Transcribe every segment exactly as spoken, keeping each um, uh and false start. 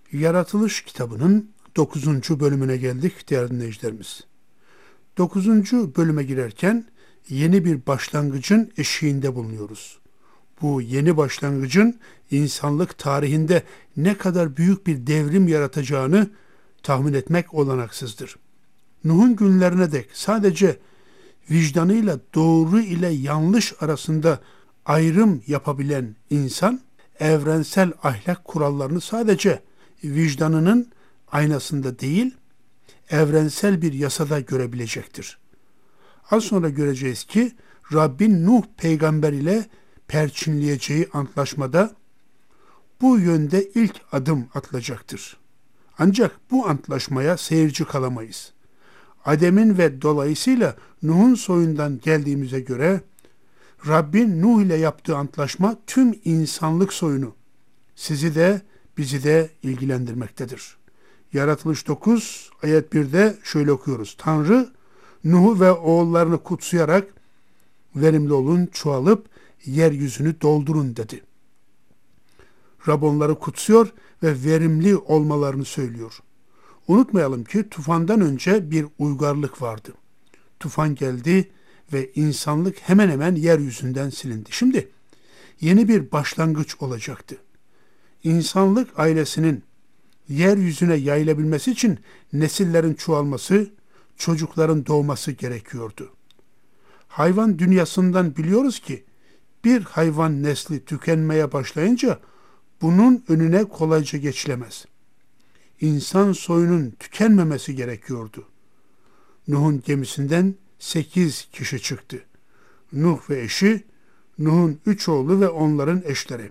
Yaratılış kitabının dokuzuncu bölümüne geldik değerli dinleyicilerimiz. dokuzuncu bölüme girerken yeni bir başlangıcın eşiğinde bulunuyoruz. Bu yeni başlangıcın insanlık tarihinde ne kadar büyük bir devrim yaratacağını tahmin etmek olanaksızdır. Nuh'un günlerine dek sadece vicdanıyla doğru ile yanlış arasında ayrım yapabilen insan, evrensel ahlak kurallarını sadece vicdanının aynasında değil, evrensel bir yasada görebilecektir. Az sonra göreceğiz ki Rabbin Nuh peygamber ile perçinleyeceği antlaşmada bu yönde ilk adım atılacaktır. Ancak bu antlaşmaya seyirci kalamayız. Adem'in ve dolayısıyla Nuh'un soyundan geldiğimize göre Rabbin Nuh ile yaptığı antlaşma tüm insanlık soyunu, sizi de bizi de ilgilendirmektedir. Yaratılış dokuz ayet birde şöyle okuyoruz. Tanrı Nuh'u ve oğullarını kutsayarak verimli olun, çoğalıp yeryüzünü doldurun dedi. Rab onları kutsuyor ve verimli olmalarını söylüyor. Unutmayalım ki tufandan önce bir uygarlık vardı. Tufan geldi ve insanlık hemen hemen yeryüzünden silindi. Şimdi yeni bir başlangıç olacaktı. İnsanlık ailesinin yeryüzüne yayılabilmesi için nesillerin çoğalması, çocukların doğması gerekiyordu. Hayvan dünyasından biliyoruz ki bir hayvan nesli tükenmeye başlayınca bunun önüne kolayca geçilemez. İnsan soyunun tükenmemesi gerekiyordu. Nuh'un gemisinden sekiz kişi çıktı. Nuh ve eşi, Nuh'un üç oğlu ve onların eşleri.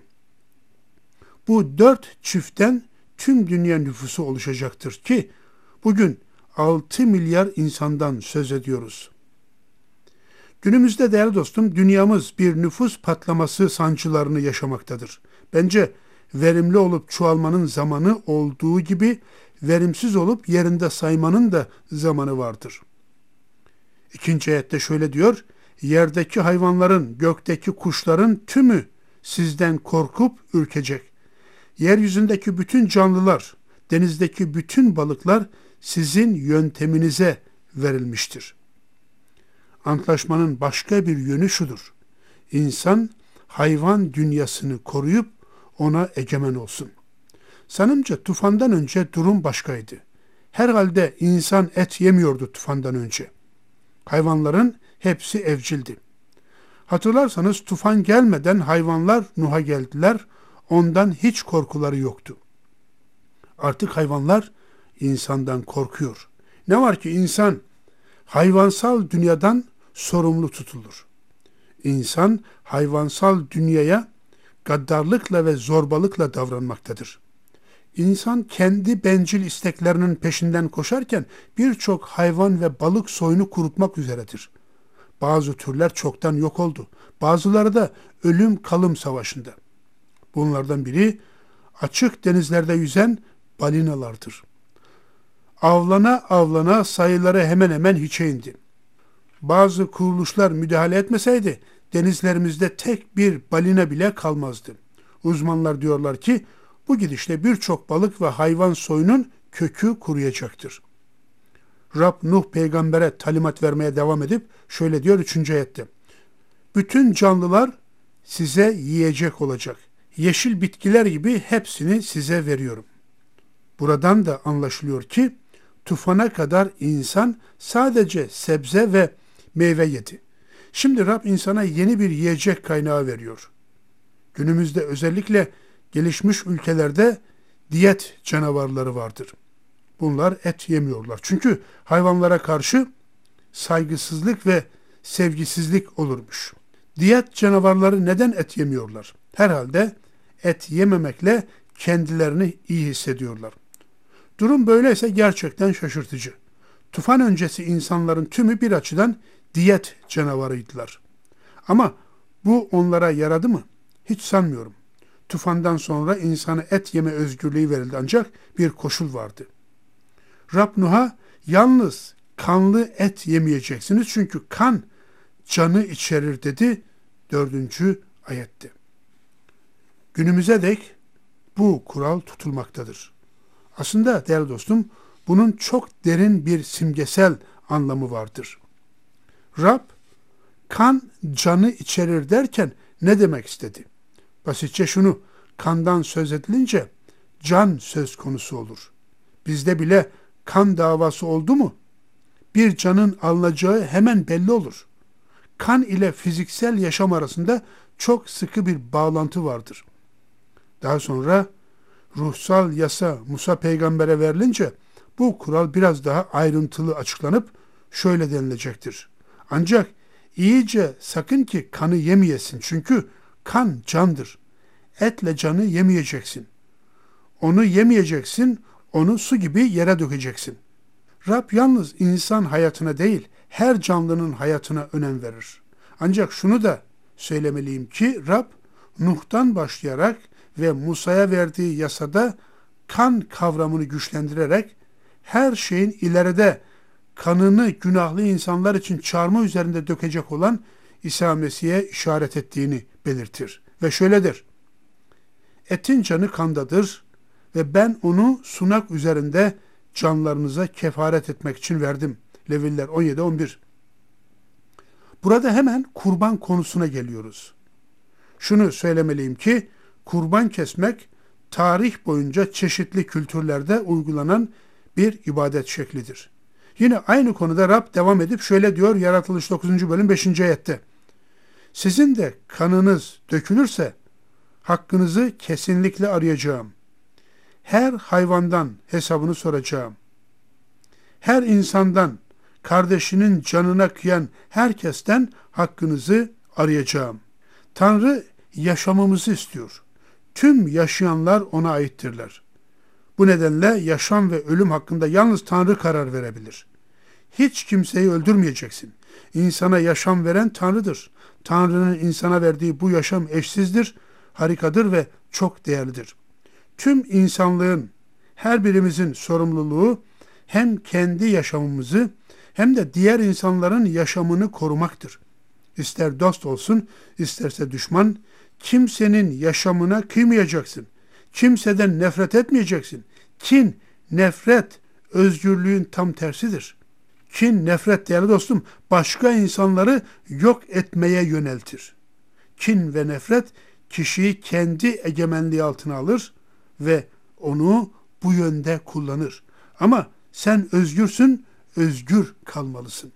Bu dört çiftten tüm dünya nüfusu oluşacaktır ki bugün altı milyar insandan söz ediyoruz. Günümüzde değerli dostum dünyamız bir nüfus patlaması sancılarını yaşamaktadır. Bence verimli olup çoğalmanın zamanı olduğu gibi verimsiz olup yerinde saymanın da zamanı vardır. İkinci ayette şöyle diyor, yerdeki hayvanların, gökteki kuşların tümü sizden korkup ürkecek. Yeryüzündeki bütün canlılar, denizdeki bütün balıklar sizin yönteminize verilmiştir. Antlaşmanın başka bir yönü şudur. İnsan hayvan dünyasını koruyup ona egemen olsun. Sanımca tufandan önce durum başkaydı. Herhalde insan et yemiyordu tufandan önce. Hayvanların hepsi evcildi. Hatırlarsanız tufan gelmeden hayvanlar Nuh'a geldiler. Ondan hiç korkuları yoktu. Artık hayvanlar insandan korkuyor. Ne var ki insan hayvansal dünyadan sorumlu tutulur. İnsan hayvansal dünyaya gaddarlıkla ve zorbalıkla davranmaktadır. İnsan kendi bencil isteklerinin peşinden koşarken birçok hayvan ve balık soyunu kurutmak üzeredir. Bazı türler çoktan yok oldu. Bazıları da ölüm kalım savaşında. Bunlardan biri açık denizlerde yüzen balinalardır. Avlana avlana sayıları hemen hemen hiçe indi. Bazı kuruluşlar müdahale etmeseydi denizlerimizde tek bir balina bile kalmazdı. Uzmanlar diyorlar ki bu gidişle birçok balık ve hayvan soyunun kökü kuruyacaktır. Rab Nuh peygambere talimat vermeye devam edip şöyle diyor üçüncü ayette. Bütün canlılar size yiyecek olacak. Yeşil bitkiler gibi hepsini size veriyorum. Buradan da anlaşılıyor ki tufana kadar insan sadece sebze ve meyve yedi. Şimdi Rab insana yeni bir yiyecek kaynağı veriyor. Günümüzde özellikle gelişmiş ülkelerde diyet canavarları vardır. Bunlar et yemiyorlar. Çünkü hayvanlara karşı saygısızlık ve sevgisizlik olurmuş. Diyet canavarları neden et yemiyorlar? Herhalde et yememekle kendilerini iyi hissediyorlar. Durum böyleyse gerçekten şaşırtıcı. Tufan öncesi insanların tümü bir açıdan diyet canavarıydılar. Ama bu onlara yaradı mı? Hiç sanmıyorum. Tufandan sonra insana et yeme özgürlüğü verildi ancak bir koşul vardı. Rab Nuh'a yalnız kanlı et yemeyeceksiniz çünkü kan canı içerir dedi dördüncü ayette. Günümüze dek bu kural tutulmaktadır. Aslında değerli dostum, bunun çok derin bir simgesel anlamı vardır. Rab, kan canı içerir derken ne demek istedi? Basitçe şunu, kandan söz edilince can söz konusu olur. Bizde bile kan davası oldu mu, bir canın alınacağı hemen belli olur. Kan ile fiziksel yaşam arasında çok sıkı bir bağlantı vardır. Daha sonra ruhsal yasa Musa peygambere verilince bu kural biraz daha ayrıntılı açıklanıp şöyle denilecektir. Ancak iyice sakın ki kanı yemeyesin, çünkü kan candır. Etle canı yemeyeceksin. Onu yemeyeceksin, onu su gibi yere dökeceksin. Rab yalnız insan hayatına değil, her canlının hayatına önem verir. Ancak şunu da söylemeliyim ki Rab, Nuh'tan başlayarak ve Musa'ya verdiği yasada kan kavramını güçlendirerek her şeyin ileride kanını günahlı insanlar için çarmıha üzerinde dökecek olan İsa Mesih'e işaret ettiğini belirtir. Ve şöyledir: etin canı kandadır ve ben onu sunak üzerinde canlarınıza kefaret etmek için verdim. Leviller on yedi on bir. Burada hemen kurban konusuna geliyoruz. Şunu söylemeliyim ki kurban kesmek tarih boyunca çeşitli kültürlerde uygulanan bir ibadet şeklidir. Yine aynı konuda Rab devam edip şöyle diyor Yaratılış dokuzuncu bölüm beşinci ayette. Sizin de kanınız dökülürse hakkınızı kesinlikle arayacağım. Her hayvandan hesabını soracağım. Her insandan, kardeşinin canına kıyan herkesten hakkınızı arayacağım. Tanrı yaşamamızı istiyor. Tüm yaşayanlar ona aittirler. Bu nedenle yaşam ve ölüm hakkında yalnız Tanrı karar verebilir. Hiç kimseyi öldürmeyeceksin. İnsana yaşam veren Tanrı'dır. Tanrı'nın insana verdiği bu yaşam eşsizdir, harikadır ve çok değerlidir. Tüm insanlığın, her birimizin sorumluluğu hem kendi yaşamımızı hem de diğer insanların yaşamını korumaktır. İster dost olsun, isterse düşman, kimsenin yaşamına kıymayacaksın. Kimseden nefret etmeyeceksin. Kin, nefret, özgürlüğün tam tersidir. Kin, nefret değerli dostum, başka insanları yok etmeye yöneltir. Kin ve nefret kişiyi kendi egemenliği altına alır ve onu bu yönde kullanır. Ama sen özgürsün, özgür kalmalısın.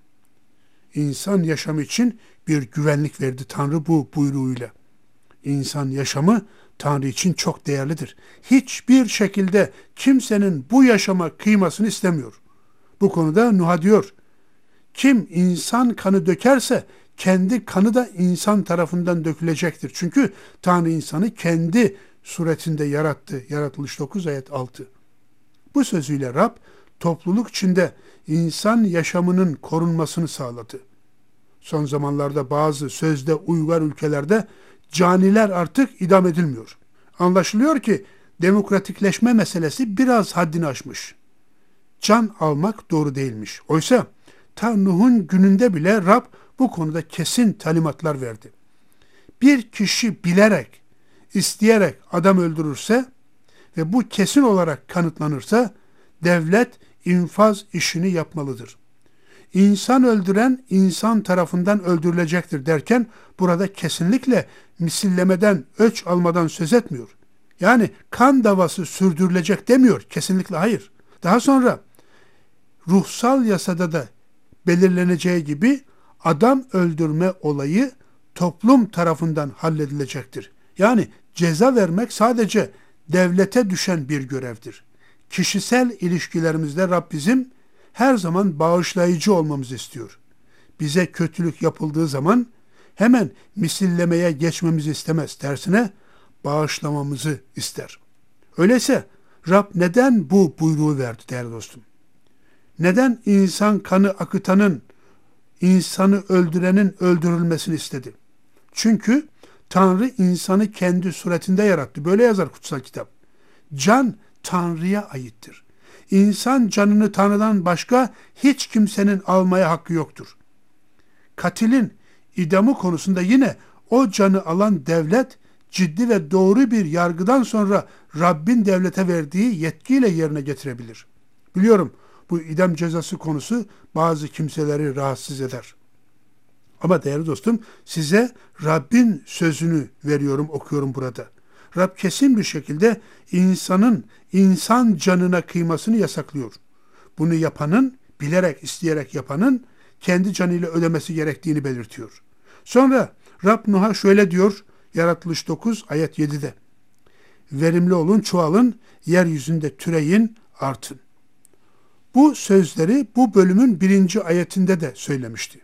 İnsan yaşamı için bir güvenlik verdi Tanrı bu buyruğuyla. İnsan yaşamı Tanrı için çok değerlidir. Hiçbir şekilde kimsenin bu yaşama kıymasını istemiyor. Bu konuda Nuh'a diyor, kim insan kanı dökerse kendi kanı da insan tarafından dökülecektir. Çünkü Tanrı insanı kendi suretinde yarattı. Yaratılış dokuz ayet altı. Bu sözüyle Rab topluluk içinde insan yaşamının korunmasını sağladı. Son zamanlarda bazı sözde uygar ülkelerde caniler artık idam edilmiyor. Anlaşılıyor ki demokratikleşme meselesi biraz haddini aşmış. Can almak doğru değilmiş. Oysa ta Nuh'un gününde bile Rab bu konuda kesin talimatlar verdi. Bir kişi bilerek, isteyerek adam öldürürse ve bu kesin olarak kanıtlanırsa devlet infaz işini yapmalıdır. İnsan öldüren insan tarafından öldürülecektir derken burada kesinlikle misillemeden, öç almadan söz etmiyor. Yani kan davası sürdürülecek demiyor. Kesinlikle hayır. Daha sonra ruhsal yasada da belirleneceği gibi adam öldürme olayı toplum tarafından halledilecektir. Yani ceza vermek sadece devlete düşen bir görevdir. Kişisel ilişkilerimizde Rab bizim her zaman bağışlayıcı olmamızı istiyor. Bize kötülük yapıldığı zaman hemen misillemeye geçmemizi istemez. Tersine bağışlamamızı ister. Öyleyse Rab neden bu buyruğu verdi değerli dostum? Neden insan kanı akıtanın, insanı öldürenin öldürülmesini istedi? Çünkü Tanrı insanı kendi suretinde yarattı. Böyle yazar kutsal kitap. Can Tanrı'ya aittir. İnsan canını Tanrı'dan başka hiç kimsenin almaya hakkı yoktur. Katilin idamı konusunda yine o canı alan devlet ciddi ve doğru bir yargıdan sonra Rabbin devlete verdiği yetkiyle yerine getirebilir. Biliyorum bu idam cezası konusu bazı kimseleri rahatsız eder. Ama değerli dostum, size Rabbin sözünü veriyorum, okuyorum burada. Rab kesin bir şekilde insanın insan canına kıymasını yasaklıyor. Bunu yapanın, bilerek, isteyerek yapanın kendi canıyla ödemesi gerektiğini belirtiyor. Sonra Rab Nuh'a şöyle diyor, Yaratılış dokuz ayet yedide. Verimli olun, çoğalın, yeryüzünde türeyin, artın. Bu sözleri bu bölümün birinci ayetinde de söylemişti.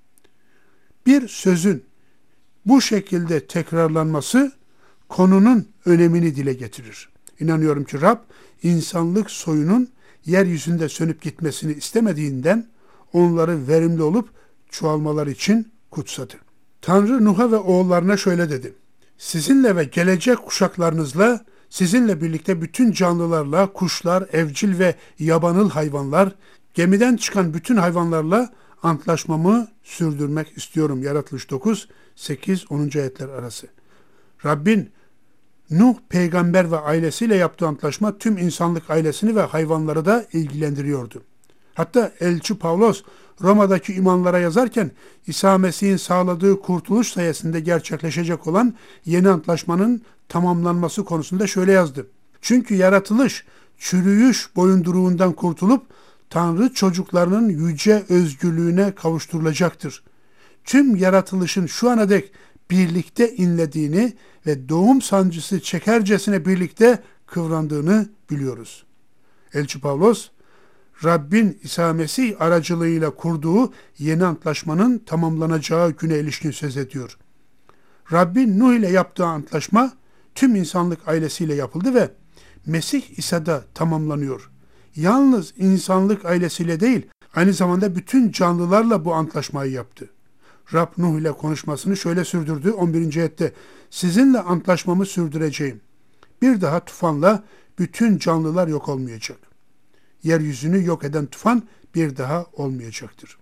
Bir sözün bu şekilde tekrarlanması konunun önemini dile getirir. İnanıyorum ki Rab, insanlık soyunun yeryüzünde sönüp gitmesini istemediğinden onları verimli olup çoğalmalar için kutsadı. Tanrı Nuh'a ve oğullarına şöyle dedi. Sizinle ve gelecek kuşaklarınızla, sizinle birlikte bütün canlılarla, kuşlar, evcil ve yabanıl hayvanlar, gemiden çıkan bütün hayvanlarla antlaşmamı sürdürmek istiyorum. Yaratılış dokuz, sekiz, onuncu ayetler arası. Rabbin Nuh peygamber ve ailesiyle yaptığı antlaşma tüm insanlık ailesini ve hayvanları da ilgilendiriyordu. Hatta elçi Pavlos Roma'daki imanlara yazarken İsa Mesih'in sağladığı kurtuluş sayesinde gerçekleşecek olan yeni antlaşmanın tamamlanması konusunda şöyle yazdı. Çünkü yaratılış çürüyüş boyunduruğundan kurtulup Tanrı çocuklarının yüce özgürlüğüne kavuşturulacaktır. Tüm yaratılışın şu ana dek birlikte inlediğini ve doğum sancısı çekercesine birlikte kıvrandığını biliyoruz. Elçi Pavlos, Rabbin İsa Mesih aracılığıyla kurduğu yeni antlaşmanın tamamlanacağı güne ilişkin söz ediyor. Rabbin Nuh ile yaptığı antlaşma tüm insanlık ailesiyle yapıldı ve Mesih İsa'da tamamlanıyor. Yalnız insanlık ailesiyle değil, aynı zamanda bütün canlılarla bu antlaşmayı yaptı. Rab Nuh ile konuşmasını şöyle sürdürdü on birinci ayette. Sizinle antlaşmamı sürdüreceğim. Bir daha tufanla bütün canlılar yok olmayacak. Yeryüzünü yok eden tufan bir daha olmayacaktır.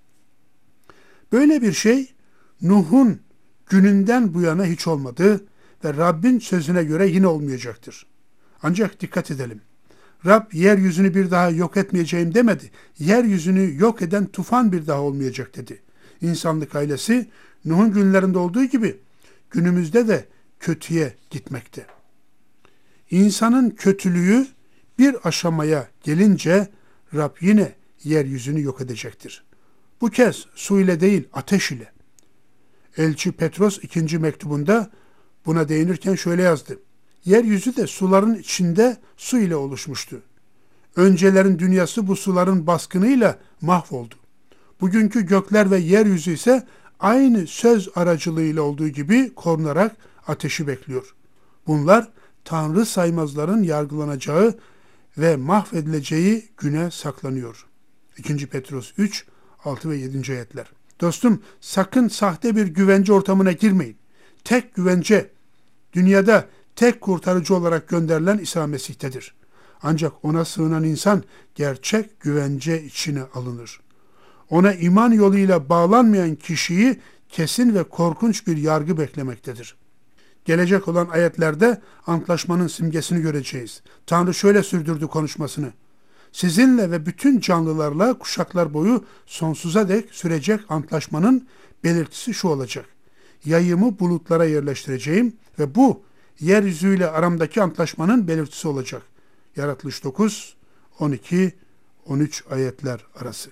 Böyle bir şey Nuh'un gününden bu yana hiç olmadı ve Rabbin sözüne göre yine olmayacaktır. Ancak dikkat edelim. Rab yeryüzünü bir daha yok etmeyeceğim demedi. Yeryüzünü yok eden tufan bir daha olmayacak dedi. İnsanlık ailesi Nuh'un günlerinde olduğu gibi günümüzde de kötüye gitmekte. İnsanın kötülüğü bir aşamaya gelince Rab yine yeryüzünü yok edecektir. Bu kez su ile değil ateş ile. Elçi Petros ikinci mektubunda buna değinirken şöyle yazdı. Yeryüzü de suların içinde su ile oluşmuştu. Öncelerin dünyası bu suların baskınıyla mahvoldu. Bugünkü gökler ve yeryüzü ise aynı söz aracılığıyla olduğu gibi korunarak ateşi bekliyor. Bunlar Tanrı saymazların yargılanacağı ve mahvedileceği güne saklanıyor. ikinci Petrus üç, altı ve yedinci ayetler. Dostum, sakın sahte bir güvence ortamına girmeyin. Tek güvence, dünyada tek kurtarıcı olarak gönderilen İsa Mesih'tedir. Ancak ona sığınan insan gerçek güvence içine alınır. Ona iman yoluyla bağlanmayan kişiyi kesin ve korkunç bir yargı beklemektedir. Gelecek olan ayetlerde antlaşmanın simgesini göreceğiz. Tanrı şöyle sürdürdü konuşmasını. Sizinle ve bütün canlılarla kuşaklar boyu sonsuza dek sürecek antlaşmanın belirtisi şu olacak. Yayımı bulutlara yerleştireceğim ve bu yeryüzüyle aramdaki antlaşmanın belirtisi olacak. Yaratılış dokuz, on iki, on üç ayetler arası.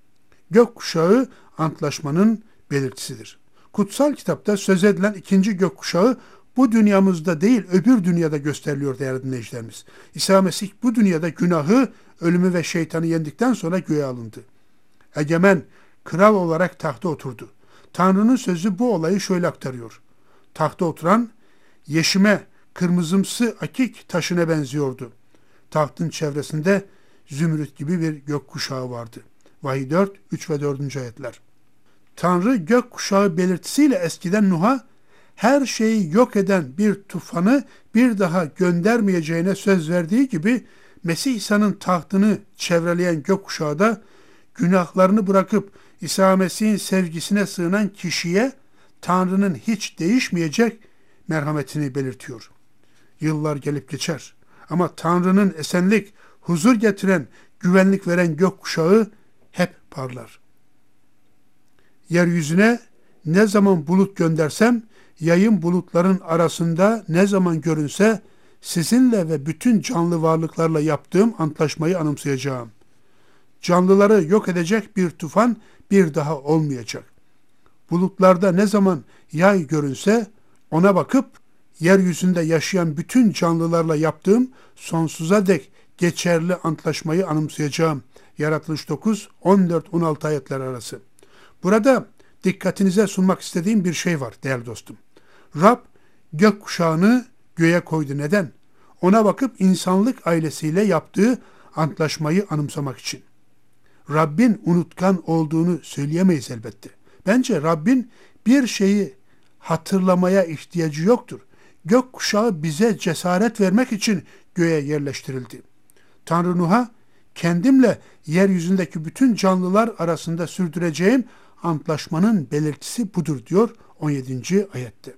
Gökkuşağı antlaşmanın belirtisidir. Kutsal kitapta söz edilen ikinci gökkuşağı bu dünyamızda değil öbür dünyada gösteriliyor değerli dinleyicilerimiz. İsa Mesih bu dünyada günahı, ölümü ve şeytanı yendikten sonra göğe alındı. Egemen, kral olarak tahta oturdu. Tanrı'nın sözü bu olayı şöyle aktarıyor. Tahta oturan yeşime, kırmızımsı akik taşına benziyordu. Tahtın çevresinde zümrüt gibi bir gökkuşağı vardı. Vahiy dört, üç ve dördüncü ayetler. Tanrı gökkuşağı belirtisiyle eskiden Nuh'a her şeyi yok eden bir tufanı bir daha göndermeyeceğine söz verdiği gibi Mesih İsa'nın tahtını çevreleyen gökkuşağı da günahlarını bırakıp İsa Mesih'in sevgisine sığınan kişiye Tanrı'nın hiç değişmeyecek merhametini belirtiyor. Yıllar gelip geçer ama Tanrı'nın esenlik, huzur getiren, güvenlik veren gökkuşağı hep parlar. Yeryüzüne ne zaman bulut göndersem, yayın bulutların arasında ne zaman görünse, sizinle ve bütün canlı varlıklarla yaptığım antlaşmayı anımsayacağım. Canlıları yok edecek bir tufan bir daha olmayacak. Bulutlarda ne zaman yay görünse, ona bakıp yeryüzünde yaşayan bütün canlılarla yaptığım sonsuza dek geçerli antlaşmayı anımsayacağım. Yaratılış dokuz, on dört on altı ayetler arası. Burada dikkatinize sunmak istediğim bir şey var değerli dostum. Rab gökkuşağını göğe koydu. Neden? Ona bakıp insanlık ailesiyle yaptığı antlaşmayı anımsamak için. Rabbin unutkan olduğunu söyleyemeyiz elbette. Bence Rabbin bir şeyi hatırlamaya ihtiyacı yoktur. Gökkuşağı bize cesaret vermek için göğe yerleştirildi. Tanrı Nuh'a kendimle yeryüzündeki bütün canlılar arasında sürdüreceğim antlaşmanın belirtisi budur diyor on yedinci ayette.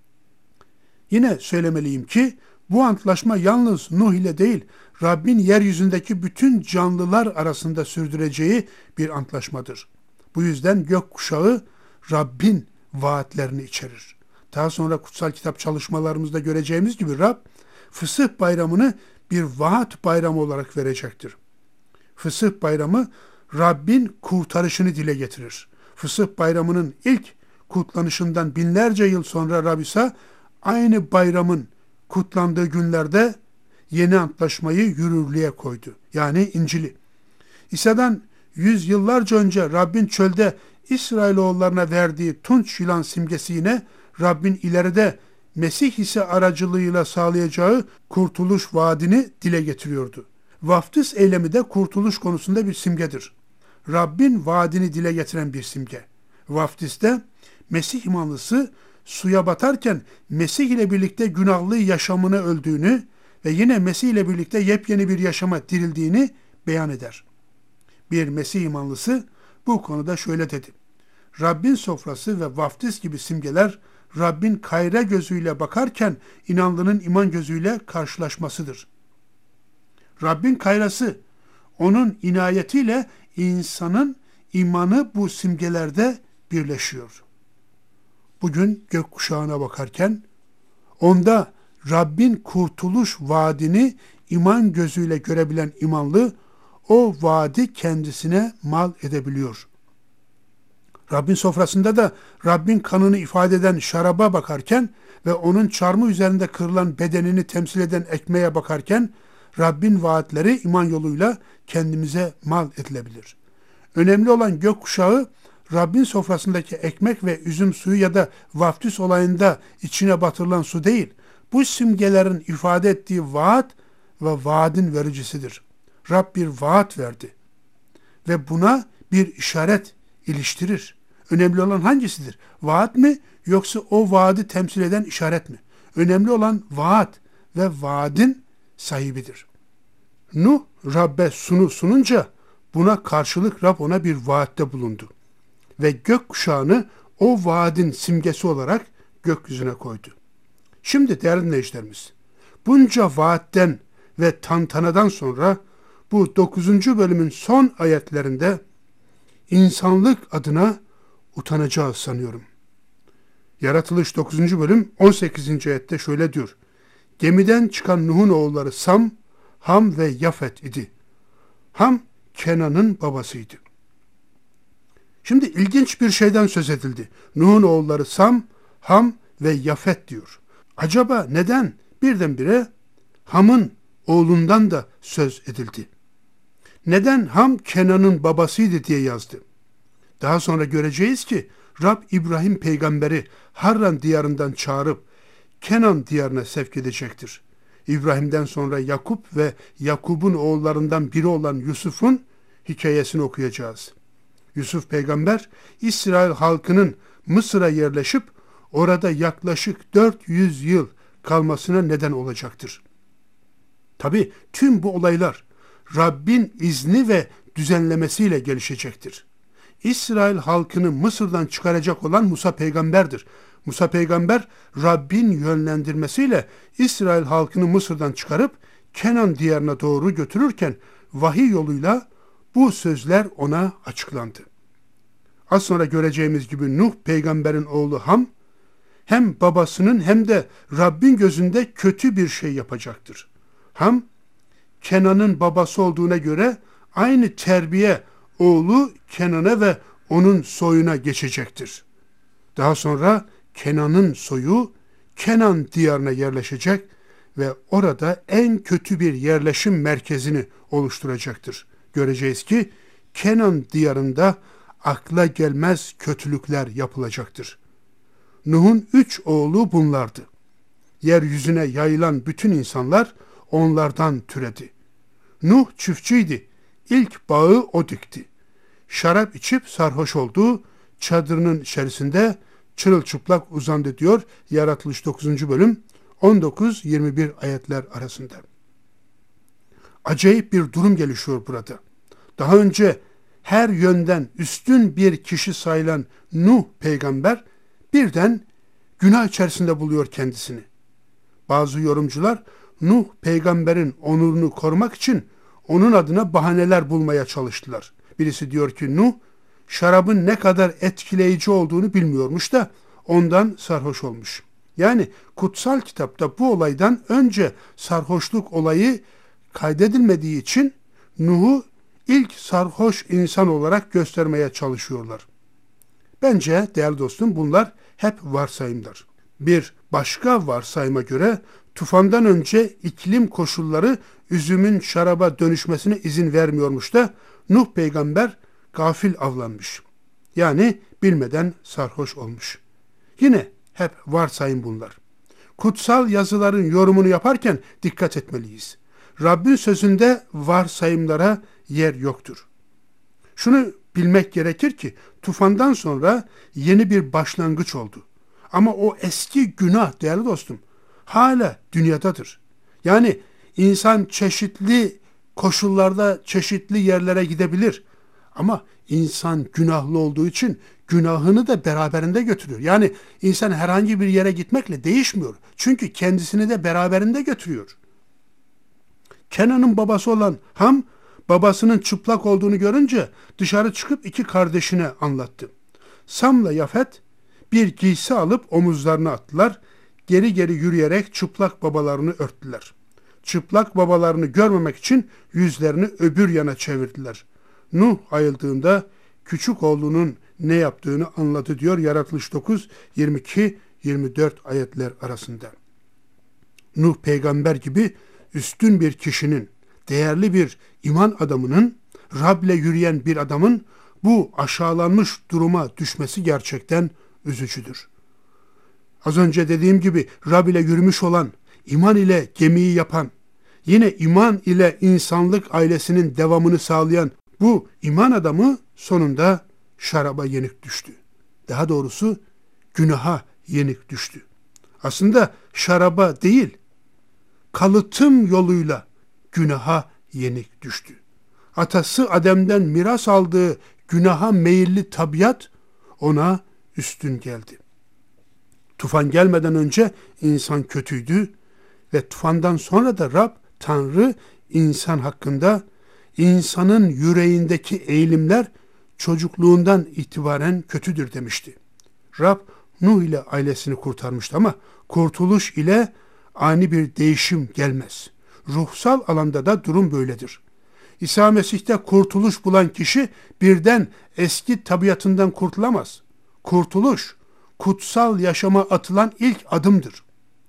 Yine söylemeliyim ki bu antlaşma yalnız Nuh ile değil, Rabbin yeryüzündeki bütün canlılar arasında sürdüreceği bir antlaşmadır. Bu yüzden gökkuşağı Rabbin vaatlerini içerir. Daha sonra kutsal kitap çalışmalarımızda göreceğimiz gibi Rab, Fısıh bayramını bir vaat bayramı olarak verecektir. Fısıh bayramı Rabbin kurtarışını dile getirir. Fısıh bayramının ilk kutlanışından binlerce yıl sonra Rab İsa aynı bayramın kutlandığı günlerde yeni antlaşmayı yürürlüğe koydu. Yani İncil'i. İsa'dan yüz yıllarca önce Rabbin çölde İsrailoğullarına verdiği tunç yılan simgesi yine Rabbin ileride Mesih ise aracılığıyla sağlayacağı kurtuluş vaadini dile getiriyordu. Vaftiz eylemi de kurtuluş konusunda bir simgedir. Rabbin vaadini dile getiren bir simge. Vaftizde Mesih imanlısı suya batarken Mesih ile birlikte günahlı yaşamını öldüğünü ve yine Mesih ile birlikte yepyeni bir yaşama dirildiğini beyan eder. Bir Mesih imanlısı bu konuda şöyle dedi. Rabbin sofrası ve vaftiz gibi simgeler Rabbin kayra gözüyle bakarken inanlının iman gözüyle karşılaşmasıdır. Rabbin kayrası, onun inayetiyle insanın imanı bu simgelerde birleşiyor. Bugün gökkuşağına bakarken onda Rabbin kurtuluş vaadini iman gözüyle görebilen imanlı o vaadi kendisine mal edebiliyor. Rabbin sofrasında da Rabbin kanını ifade eden şaraba bakarken ve onun çarmıh üzerinde kırılan bedenini temsil eden ekmeğe bakarken Rabbin vaatleri iman yoluyla kendimize mal edilebilir. Önemli olan gökkuşağı Rabbin sofrasındaki ekmek ve üzüm suyu ya da vaftiz olayında içine batırılan su değil. Bu simgelerin ifade ettiği vaat ve vaadin vericisidir. Rab bir vaat verdi ve buna bir işaret iliştirir. Önemli olan hangisidir? Vaat mi yoksa o vaadi temsil eden işaret mi? Önemli olan vaat ve vaadin sahibidir. Nuh Rabbe sunu sununca buna karşılık Rab ona bir vaatte bulundu. Ve gökkuşağını o vaadin simgesi olarak gökyüzüne koydu. Şimdi değerli dinleyicilerimiz, bunca vaatten ve tantanadan sonra bu dokuzuncu bölümün son ayetlerinde insanlık adına utanacağız sanıyorum. Yaratılış dokuzuncu bölüm on sekizinci ayette şöyle diyor. Gemiden çıkan Nuh'un oğulları Sam, Ham ve Yafet idi. Ham Kenan'ın babasıydı. Şimdi ilginç bir şeyden söz edildi. Nuh'un oğulları Sam, Ham ve Yafet diyor. Acaba neden birdenbire Ham'ın oğlundan da söz edildi? Neden Ham Kenan'ın babasıydı diye yazdı? Daha sonra göreceğiz ki Rab İbrahim peygamberi Harran diyarından çağırıp Kenan diyarına sevk edecektir. İbrahim'den sonra Yakup ve Yakup'un oğullarından biri olan Yusuf'un hikayesini okuyacağız. Yusuf peygamber İsrail halkının Mısır'a yerleşip orada yaklaşık dört yüz yıl kalmasına neden olacaktır. Tabi tüm bu olaylar Rabbin izni ve düzenlemesiyle gelişecektir. İsrail halkını Mısır'dan çıkaracak olan Musa peygamberdir. Musa peygamber Rabbin yönlendirmesiyle İsrail halkını Mısır'dan çıkarıp Kenan diyarına doğru götürürken vahiy yoluyla bu sözler ona açıklandı. Az sonra göreceğimiz gibi Nuh peygamberin oğlu Ham hem babasının hem de Rabbin gözünde kötü bir şey yapacaktır. Ham, Kenan'ın babası olduğuna göre aynı terbiye oğlu Kenan'a ve onun soyuna geçecektir. Daha sonra Kenan'ın soyu Kenan diyarına yerleşecek ve orada en kötü bir yerleşim merkezini oluşturacaktır. Göreceğiz ki Kenan diyarında akla gelmez kötülükler yapılacaktır. Nuh'un üç oğlu bunlardı. Yeryüzüne yayılan bütün insanlar onlardan türedi. Nuh çiftçiydi. İlk bağı o dikti. Şarap içip sarhoş oldu. Çadırının içerisinde çırılçıplak uzandı diyor Yaratılış dokuzuncu bölüm on dokuz yirmi bir ayetler arasında. Acayip bir durum gelişiyor burada. Daha önce her yönden üstün bir kişi sayılan Nuh peygamber birden günah içerisinde buluyor kendisini. Bazı yorumcular Nuh peygamberin onurunu korumak için onun adına bahaneler bulmaya çalıştılar. Birisi diyor ki Nuh şarabın ne kadar etkileyici olduğunu bilmiyormuş da ondan sarhoş olmuş. Yani kutsal kitapta bu olaydan önce sarhoşluk olayı kaydedilmediği için Nuh'u ilk sarhoş insan olarak göstermeye çalışıyorlar. Bence değerli dostum bunlar hep varsayımlar. Bir başka varsayıma göre tufandan önce iklim koşulları üzümün şaraba dönüşmesine izin vermiyormuş da Nuh peygamber gafil avlanmış. Yani bilmeden sarhoş olmuş. Yine hep varsayım bunlar. Kutsal yazıların yorumunu yaparken dikkat etmeliyiz. Rabbin sözünde varsayımlara yer yoktur. Şunu bilmek gerekir ki tufandan sonra yeni bir başlangıç oldu. Ama o eski günah değerli dostum hala dünyadadır. Yani insan çeşitli koşullarda çeşitli yerlere gidebilir. Ama insan günahlı olduğu için günahını da beraberinde götürüyor. Yani insan herhangi bir yere gitmekle değişmiyor. Çünkü kendisini de beraberinde götürüyor. Kenan'ın babası olan Ham, babasının çıplak olduğunu görünce dışarı çıkıp iki kardeşine anlattı. Sam'la Yafet bir giysi alıp omuzlarına attılar. Geri geri yürüyerek çıplak babalarını örttüler. Çıplak babalarını görmemek için yüzlerini öbür yana çevirdiler. Nuh ayıldığında küçük oğlunun ne yaptığını anladı diyor Yaratılış dokuz yirmi iki yirmi dört ayetler arasında. Nuh peygamber gibi üstün bir kişinin, değerli bir iman adamının, Rab'le yürüyen bir adamın bu aşağılanmış duruma düşmesi gerçekten üzücüdür. Az önce dediğim gibi Rab ile yürümüş olan, iman ile gemiyi yapan, yine iman ile insanlık ailesinin devamını sağlayan bu iman adamı sonunda şaraba yenik düştü. Daha doğrusu günaha yenik düştü. Aslında şaraba değil, kalıtım yoluyla günaha yenik düştü. Atası Adem'den miras aldığı günaha meyilli tabiat ona üstün geldi. Tufan gelmeden önce insan kötüydü ve tufandan sonra da Rab, Tanrı insan hakkında insanın yüreğindeki eğilimler çocukluğundan itibaren kötüdür demişti. Rab Nuh ile ailesini kurtarmıştı ama kurtuluş ile ani bir değişim gelmez. Ruhsal alanda da durum böyledir. İsa Mesih'te kurtuluş bulan kişi birden eski tabiatından kurtulamaz. Kurtuluş, kutsal yaşama atılan ilk adımdır.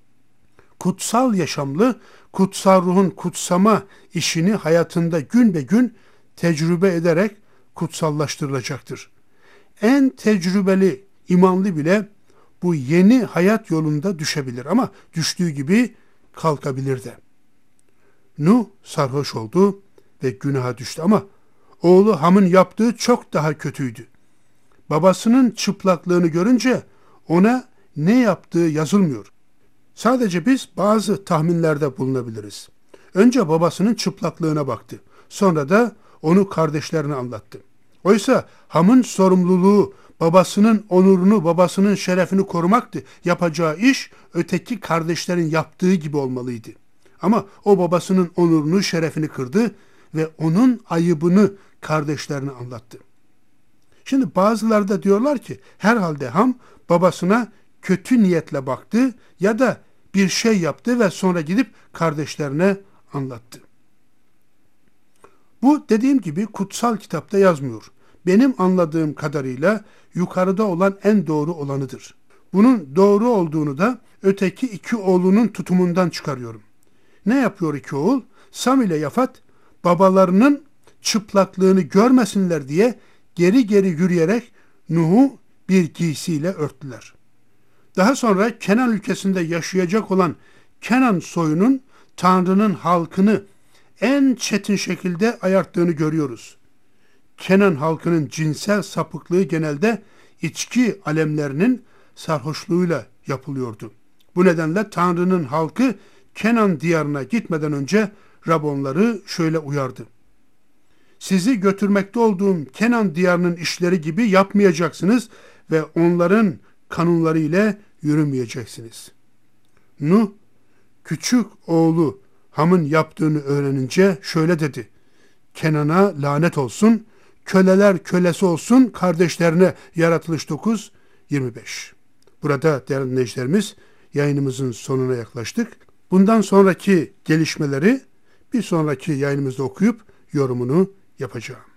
Kutsal yaşamlı, kutsal ruhun kutsama işini hayatında gün be gün tecrübe ederek kutsallaştırılacaktır. En tecrübeli imanlı bile bu yeni hayat yolunda düşebilir ama düştüğü gibi kalkabilir de. Nuh sarhoş oldu ve günaha düştü ama oğlu Ham'ın yaptığı çok daha kötüydü. Babasının çıplaklığını görünce ona ne yaptığı yazılmıyor. Sadece biz bazı tahminlerde bulunabiliriz. Önce babasının çıplaklığına baktı. Sonra da onu kardeşlerine anlattı. Oysa Ham'ın sorumluluğu babasının onurunu, babasının şerefini korumaktı. Yapacağı iş öteki kardeşlerin yaptığı gibi olmalıydı. Ama o babasının onurunu, şerefini kırdı ve onun ayıbını kardeşlerine anlattı. Şimdi bazıları da diyorlar ki herhalde Ham babasına kötü niyetle baktı ya da bir şey yaptı ve sonra gidip kardeşlerine anlattı. Bu dediğim gibi kutsal kitapta yazmıyor. Benim anladığım kadarıyla yukarıda olan en doğru olanıdır. Bunun doğru olduğunu da öteki iki oğlunun tutumundan çıkarıyorum. Ne yapıyor iki oğul? Sam ile Yafat babalarının çıplaklığını görmesinler diye geri geri yürüyerek Nuh'u bir giysiyle örttüler. Daha sonra Kenan ülkesinde yaşayacak olan Kenan soyunun Tanrı'nın halkını en çetin şekilde ayarttığını görüyoruz. Kenan halkının cinsel sapıklığı genelde içki alemlerinin sarhoşluğuyla yapılıyordu. Bu nedenle Tanrı'nın halkı Kenan diyarına gitmeden önce Rab onları şöyle uyardı. Sizi götürmekte olduğum Kenan diyarının işleri gibi yapmayacaksınız ve onların kanunları ile yürümeyeceksiniz. Nuh, küçük oğlu Ham'ın yaptığını öğrenince şöyle dedi. Kenan'a lanet olsun, köleler kölesi olsun kardeşlerine. Yaratılış dokuz yirmi beş. Burada değerli dinleyicilerimiz yayınımızın sonuna yaklaştık. Bundan sonraki gelişmeleri bir sonraki yayınımızda okuyup yorumunu yapacağım.